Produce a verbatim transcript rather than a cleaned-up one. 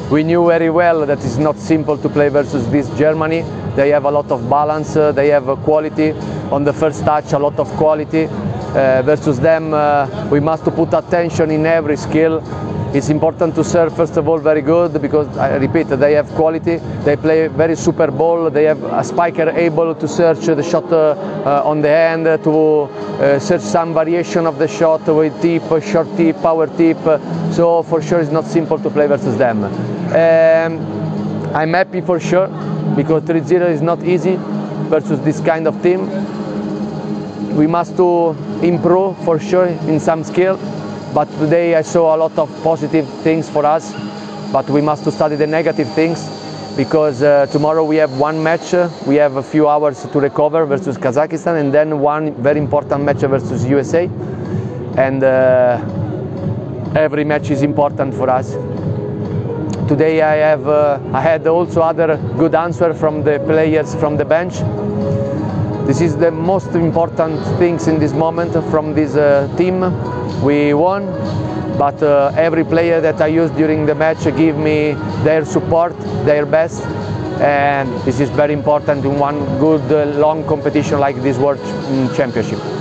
we knew very well that it's not simple to play versus this Germany. They have a lot of balance, uh, they have uh, quality on the first touch, a lot of quality. Uh, versus them, uh, we must put attention in every skill. It's important to serve first of all very good, because I repeat, they have quality, they play very super ball, they have a spiker able to search the shot uh, uh, on the hand, to uh, search some variation of the shot with tip, short tip, power tip, so for sure it's not simple to play versus them. Um, I'm happy for sure, because three zero is not easy versus this kind of team. We must to improve for sure in some skill. But today I saw a lot of positive things for us, but we must to study the negative things, because uh, tomorrow we have one match, uh, we have a few hours to recover versus Kazakhstan, and then one very important match versus U S A, and uh, every match is important for us. Today I have uh, I had also other good answer from the players from the bench. This is the most important things in this moment from this uh, team. We won, but uh, every player that I used during the match give me their support, their best, and this is very important in one good uh, long competition like this World Championship.